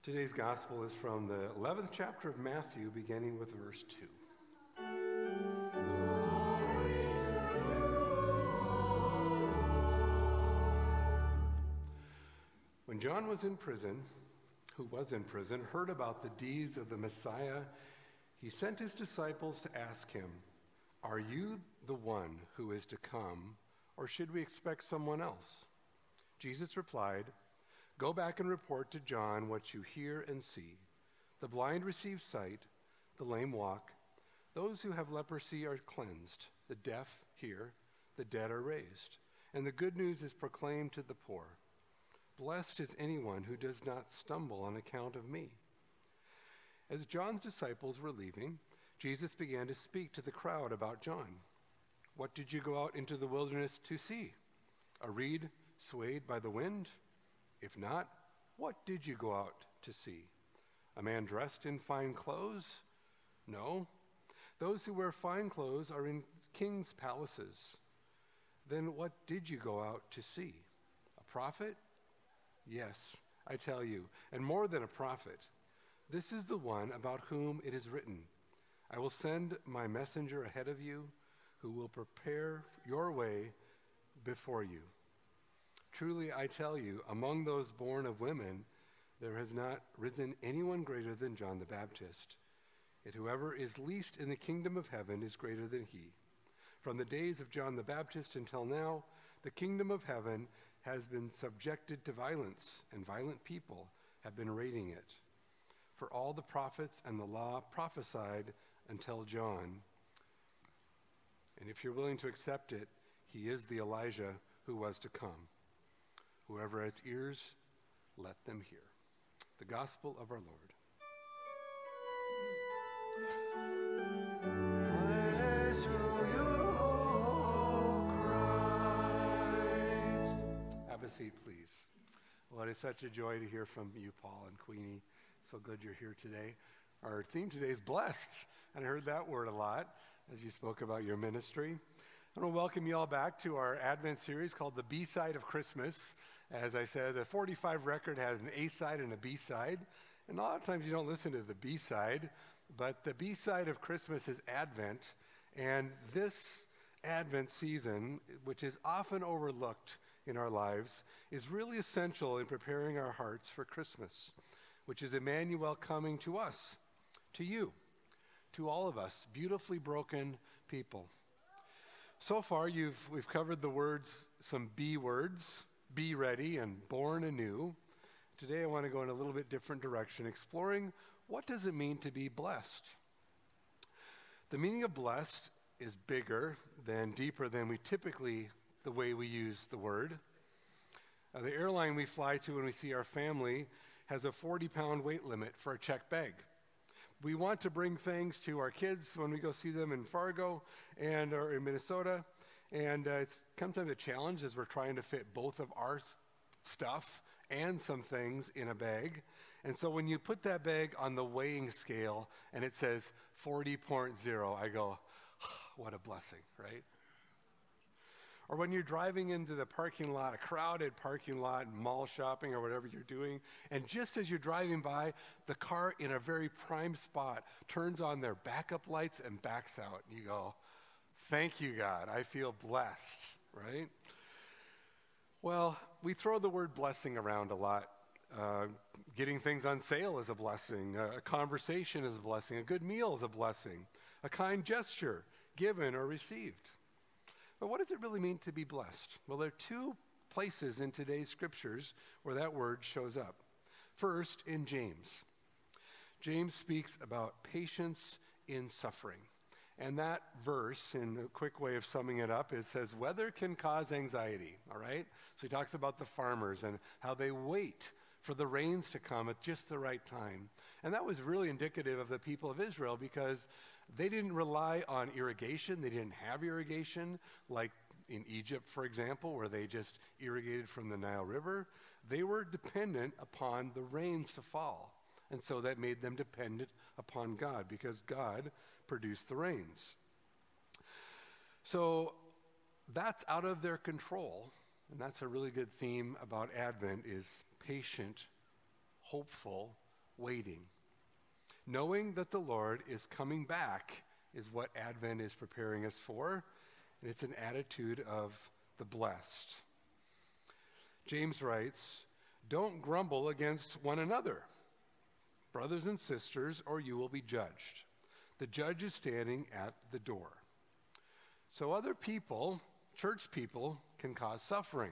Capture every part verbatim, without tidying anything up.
Today's gospel is from the eleventh chapter of Matthew, beginning with verse two. When John was in prison, who was in prison, heard about the deeds of the Messiah, he sent his disciples to ask him, "Are you the one who is to come, or should we expect someone else?" Jesus replied, "Go back and report to John what you hear and see. The blind receive sight, the lame walk, those who have leprosy are cleansed, the deaf hear, the dead are raised, and the good news is proclaimed to the poor. Blessed is anyone who does not stumble on account of me." As John's disciples were leaving, Jesus began to speak to the crowd about John. "What did you go out into the wilderness to see? A reed swayed by the wind? If not, what did you go out to see? A man dressed in fine clothes? No. Those who wear fine clothes are in kings' palaces. Then what did you go out to see? A prophet? Yes, I tell you, and more than a prophet. This is the one about whom it is written, 'I will send my messenger ahead of you, who will prepare your way before you.' Truly, I tell you, among those born of women, there has not risen anyone greater than John the Baptist. Yet whoever is least in the kingdom of heaven is greater than he. From the days of John the Baptist until now, the kingdom of heaven has been subjected to violence, and violent people have been raiding it. For all the prophets and the law prophesied until John. And if you're willing to accept it, he is the Elijah who was to come. Whoever has ears, let them hear." The gospel of our Lord. Praise to you, Christ. Have a seat, please. Well, it is such a joy to hear from you, Paul and Queenie. So good you're here today. Our theme today is blessed, and I heard that word a lot as you spoke about your ministry. I want to welcome you all back to our Advent series called The B-Side of Christmas. As I said, the forty-five record has an A-side and a B-side. And a lot of times you don't listen to the B-side, but the B-side of Christmas is Advent. And this Advent season, which is often overlooked in our lives, is really essential in preparing our hearts for Christmas, which is Emmanuel coming to us, to you, to all of us, beautifully broken people. So far, you've we've covered the words, some B words, be ready and born anew. Today, I want to go in a little bit different direction, exploring what does it mean to be blessed. The meaning of blessed is bigger than, deeper than we typically, the way we use the word. Uh, the airline we fly to when we see our family has a forty-pound weight limit for a checked bag. We want to bring things to our kids when we go see them in Fargo and or in Minnesota. And uh, it's sometimes a challenge as we're trying to fit both of our s- stuff and some things in a bag. And so when you put that bag on the weighing scale and it says forty point zero, I go, what a blessing, right? Or when you're driving into the parking lot, a crowded parking lot, mall shopping or whatever you're doing, and just as you're driving by, the car in a very prime spot turns on their backup lights and backs out. And you go, thank you, God. I feel blessed, right? Well, we throw the word blessing around a lot. Uh, getting things on sale is a blessing. A conversation is a blessing. A good meal is a blessing. A kind gesture given or received. But what does it really mean to be blessed? Well, there are two places in today's scriptures where that word shows up. First, in James. James speaks about patience in suffering. And that verse, in a quick way of summing it up, it says, weather can cause anxiety, all right? So he talks about the farmers and how they wait for the rains to come at just the right time. And that was really indicative of the people of Israel because they didn't rely on irrigation. They didn't have irrigation like in Egypt, for example, where they just irrigated from the Nile River. They were dependent upon the rains to fall. And so that made them dependent upon God because God produced the rains. So that's out of their control. And that's a really good theme about Advent is patient, hopeful waiting. Knowing that the Lord is coming back is what Advent is preparing us for, and it's an attitude of the blessed. James writes, "Don't grumble against one another, brothers and sisters, or you will be judged. The judge is standing at the door." So other people, church people, can cause suffering.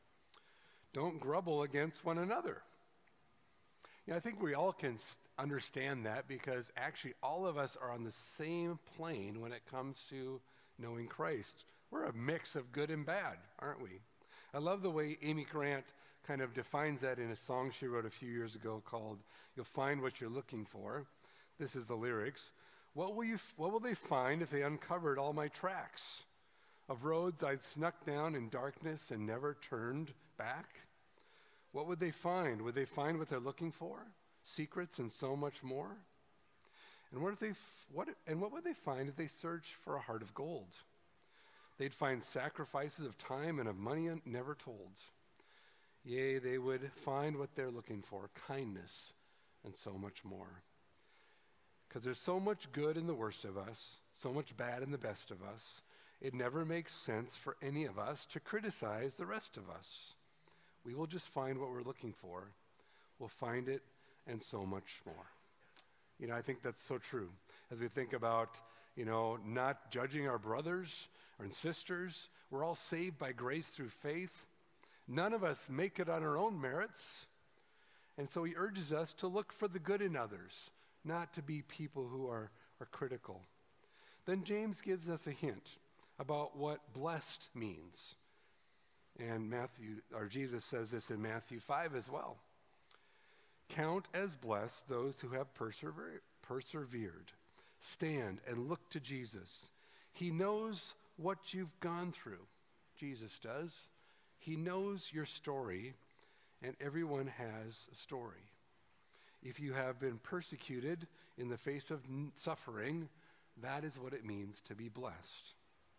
Don't grumble against one another. You know, I think we all can understand that because actually all of us are on the same plane when it comes to knowing Christ. We're a mix of good and bad, aren't we? I love the way Amy Grant kind of defines that in a song she wrote a few years ago called "You'll Find What You're Looking For." This is the lyrics. What will you, what will they find if they uncovered all my tracks of roads I'd snuck down in darkness and never turned back? What would they find? Would they find what they're looking for? Secrets and so much more? And what if they, what, and what would they find if they searched for a heart of gold? They'd find sacrifices of time and of money never told. Yea, they would find what they're looking for, kindness and so much more. Because there's so much good in the worst of us, so much bad in the best of us, it never makes sense for any of us to criticize the rest of us. We will just find what we're looking for. We'll find it and so much more. You know, I think that's so true. As we think about, you know, not judging our brothers and sisters, we're all saved by grace through faith. None of us make it on our own merits. And so he urges us to look for the good in others, not to be people who are, are critical. Then James gives us a hint about what blessed means. And Matthew, or Jesus says this in Matthew five as well. Count as blessed those who have persever- persevered. Stand and look to Jesus. He knows what you've gone through. Jesus does. He knows your story, and everyone has a story. If you have been persecuted in the face of n- suffering, that is what it means to be blessed.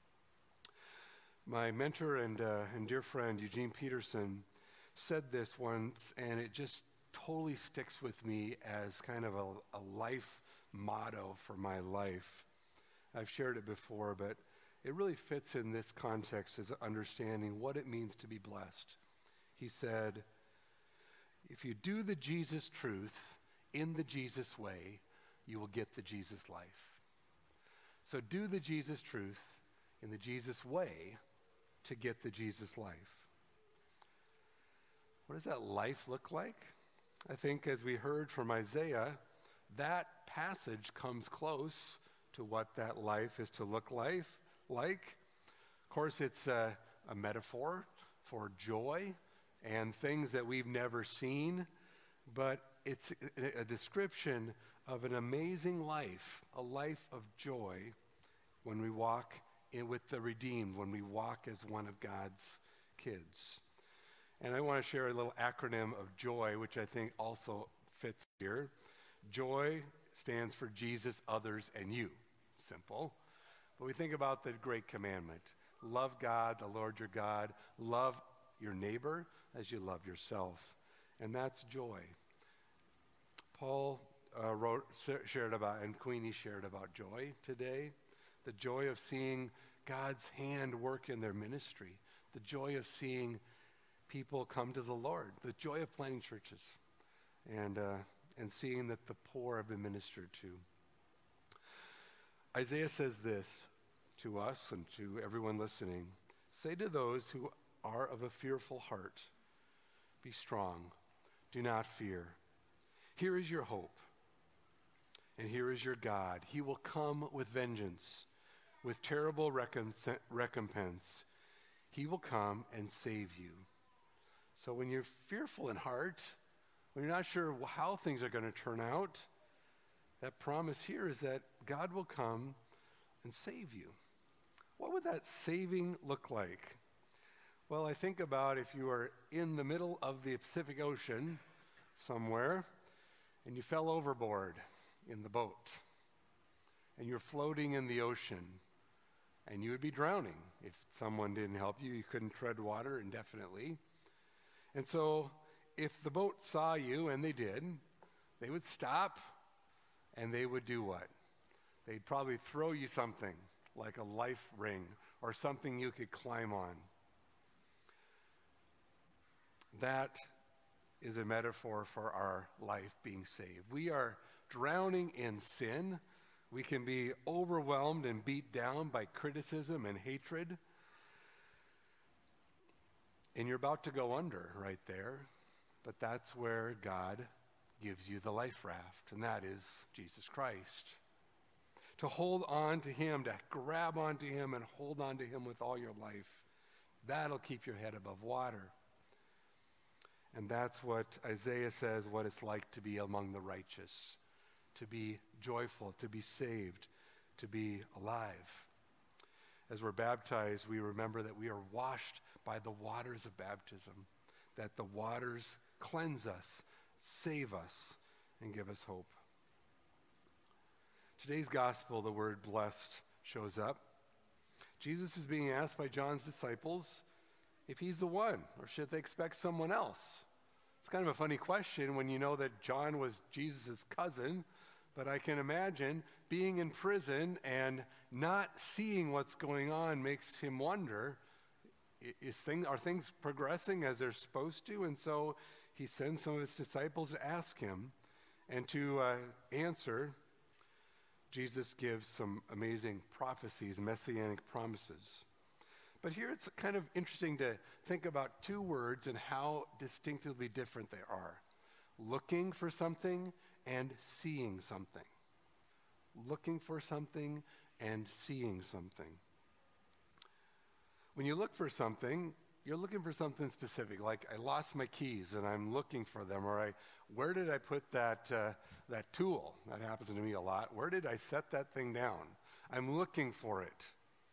My mentor and, uh, and dear friend, Eugene Peterson, said this once, and it just totally sticks with me as kind of a, a life motto for my life. I've shared it before, but it really fits in this context as understanding what it means to be blessed. He said, if you do the Jesus truth in the Jesus way, you will get the Jesus life. So do the Jesus truth in the Jesus way to get the Jesus life. What does that life look like? I think as we heard from Isaiah, that passage comes close to what that life is to look like. Like, of course, it's a, a metaphor for joy and things that we've never seen, but it's a, a description of an amazing life, a life of joy when we walk in with the redeemed, when we walk as one of God's kids. And I want to share a little acronym of JOY, which I think also fits here. JOY stands for Jesus, others, and you. Simple. But we think about the great commandment. Love God, the Lord your God. Love your neighbor as you love yourself. And that's joy. Paul uh, wrote, shared about, and Queenie shared about joy today. The joy of seeing God's hand work in their ministry. The joy of seeing people come to the Lord. The joy of planting churches. And, uh, and seeing that the poor have been ministered to. Isaiah says this to us and to everyone listening. Say to those who are of a fearful heart, be strong, do not fear. Here is your hope, and here is your God. He will come with vengeance, with terrible recompense. He will come and save you. So when you're fearful in heart, when you're not sure how things are going to turn out, that promise here is that God will come and save you. What would that saving look like? Well, I think about if you are in the middle of the Pacific Ocean somewhere and you fell overboard in the boat and you're floating in the ocean and you would be drowning if someone didn't help you. You couldn't tread water indefinitely. And so if the boat saw you, and they did, they would stop and they would do what? They'd probably throw you something like a life ring or something you could climb on. That is a metaphor for our life being saved. We are drowning in sin. We can be overwhelmed and beat down by criticism and hatred. And you're about to go under right there. But that's where God gives you the life raft, and that is Jesus Christ. To hold on to him, to grab onto him and hold on to him with all your life, that'll keep your head above water. And that's what Isaiah says, what it's like to be among the righteous, to be joyful, to be saved, to be alive. As we're baptized, we remember that we are washed by the waters of baptism, that the waters cleanse us, save us, and give us hope. Today's gospel, the word blessed shows up. Jesus is being asked by John's disciples if he's the one, or should they expect someone else? It's kind of a funny question when you know that John was Jesus' cousin, but I can imagine being in prison and not seeing what's going on makes him wonder, is thing, are things progressing as they're supposed to? And so he sends some of his disciples to ask him, and to uh, answer, Jesus gives some amazing prophecies, messianic promises. But here it's kind of interesting to think about two words and how distinctively different they are. Looking for something and seeing something. Looking for something and seeing something. When you look for something, you're looking for something specific, like I lost my keys and I'm looking for them, or I, where did I put that, uh, that tool? That happens to me a lot. Where did I set that thing down? I'm looking for it.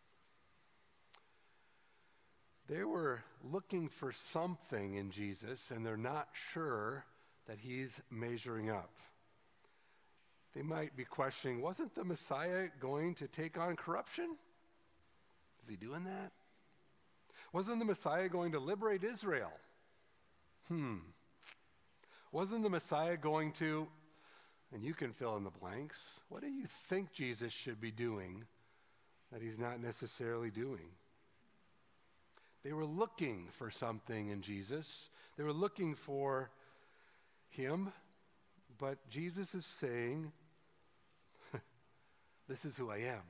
They were looking for something in Jesus, and they're not sure that he's measuring up. They might be questioning, wasn't the Messiah going to take on corruption? Is he doing that? Wasn't the Messiah going to liberate Israel? Hmm. Wasn't the Messiah going to, and you can fill in the blanks, what do you think Jesus should be doing that he's not necessarily doing? They were looking for something in Jesus. They were looking for him, but Jesus is saying, this is who I am.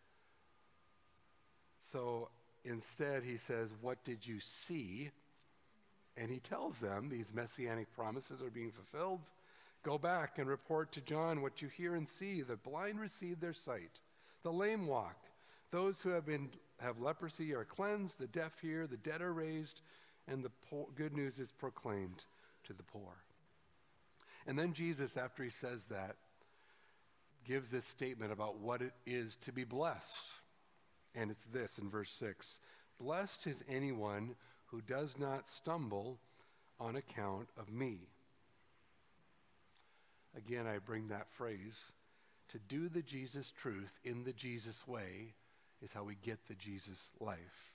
So instead, he says, what did you see? And he tells them these messianic promises are being fulfilled. Go back and report to John what you hear and see. The blind receive their sight. The lame walk. Those who have been have leprosy are cleansed. The deaf hear. The dead are raised. And the poor, good news is proclaimed to the poor. And then Jesus, after he says that, gives this statement about what it is to be blessed. And it's this in verse six. Blessed is anyone who does not stumble on account of me. Again, I bring that phrase. To do the Jesus truth in the Jesus way is how we get the Jesus life.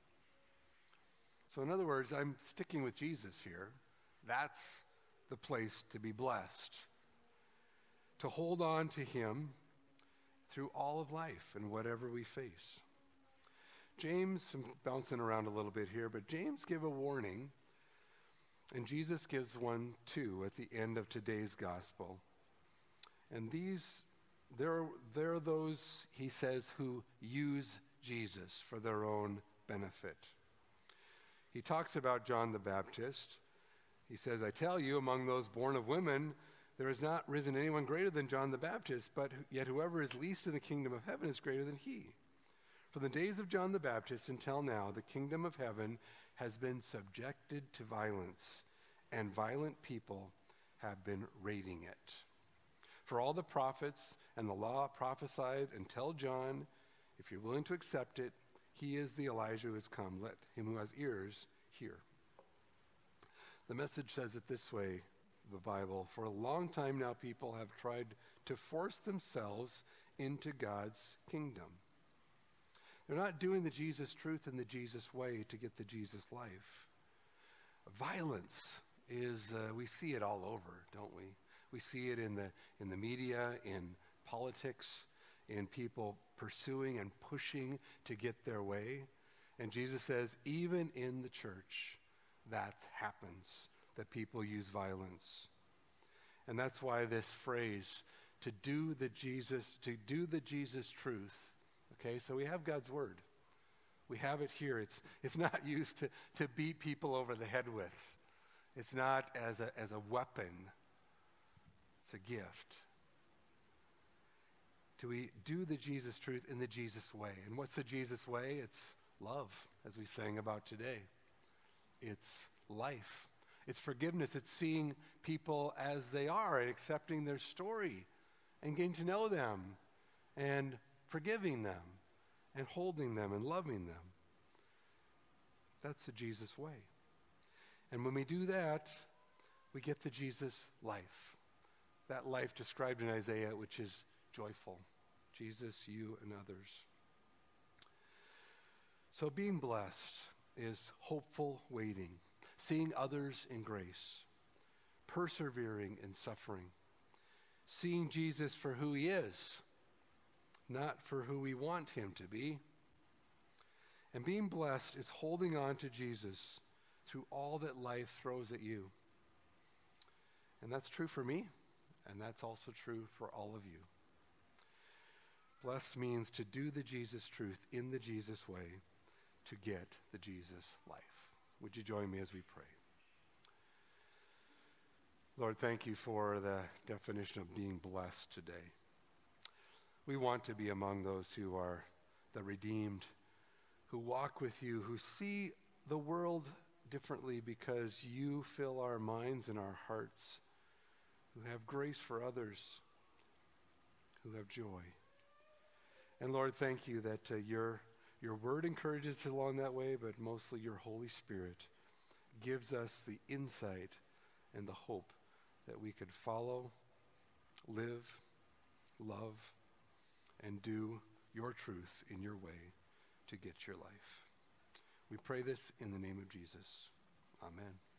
So in other words, I'm sticking with Jesus here. That's the place to be blessed. To hold on to him through all of life and whatever we face. James, I'm bouncing around a little bit here, but James gave a warning, and Jesus gives one too at the end of today's gospel. And these, there, there are those, he says, who use Jesus for their own benefit. He talks about John the Baptist. He says, I tell you, among those born of women, there has not risen anyone greater than John the Baptist, but yet whoever is least in the kingdom of heaven is greater than he. From the days of John the Baptist until now, the kingdom of heaven has been subjected to violence, and violent people have been raiding it. For all the prophets and the law prophesied until John, if you're willing to accept it, he is the Elijah who has come. Let him who has ears hear. The Message says it this way, the Bible. For a long time now, people have tried to force themselves into God's kingdom. They're not doing the Jesus truth in the Jesus way to get the Jesus life. Violence is, uh, we see it all over, don't we? We see it in the, in the media, in politics, in people pursuing and pushing to get their way. And Jesus says, even in the church, that happens, that people use violence. And that's why this phrase, to do the Jesus, to do the Jesus truth, okay, so we have God's word. We have it here. It's, it's not used to, to beat people over the head with. It's not as a, as a weapon. It's a gift. Do we do the Jesus truth in the Jesus way? And what's the Jesus way? It's love, as we sang about today. It's life. It's forgiveness. It's seeing people as they are and accepting their story and getting to know them and forgiving them and holding them and loving them. That's the Jesus way. And when we do that, we get the Jesus life. That life described in Isaiah, which is joyful. Jesus, you, and others. So being blessed is hopeful waiting, seeing others in grace, persevering in suffering, seeing Jesus for who he is, not for who we want him to be. And being blessed is holding on to Jesus through all that life throws at you. And that's true for me, and that's also true for all of you. Blessed means to do the Jesus truth in the Jesus way to get the Jesus life. Would you join me as we pray? Lord, thank you for the definition of being blessed today. We want to be among those who are the redeemed, who walk with you, who see the world differently because you fill our minds and our hearts, who have grace for others, who have joy. And Lord, thank you that uh, your, your word encourages us along that way, but mostly your Holy Spirit gives us the insight and the hope that we could follow, live, love, and do your truth in your way to get your life. We pray this in the name of Jesus. Amen.